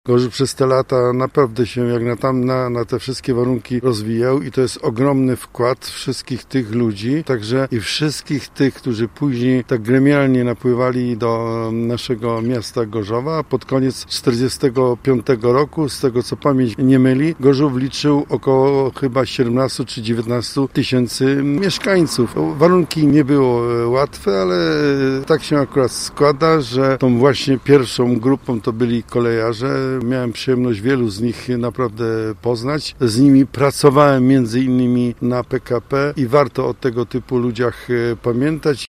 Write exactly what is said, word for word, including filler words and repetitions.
Gorzów przez te lata naprawdę się jak na tam na, na te wszystkie warunki rozwijał i to jest ogromny wkład wszystkich tych ludzi, także i wszystkich tych, którzy później tak gremialnie napływali do naszego miasta Gorzowa. Pod koniec czterdziestego piątego roku, z tego co pamięć nie myli, Gorzów liczył około chyba siedemnaście czy dziewiętnaście tysięcy mieszkańców. Warunki nie były łatwe, ale tak się akurat składa, że tą właśnie pierwszą grupą to byli kolejarze. Miałem przyjemność wielu z nich naprawdę poznać. Z nimi pracowałem między innymi na P K P i warto o tego typu ludziach pamiętać.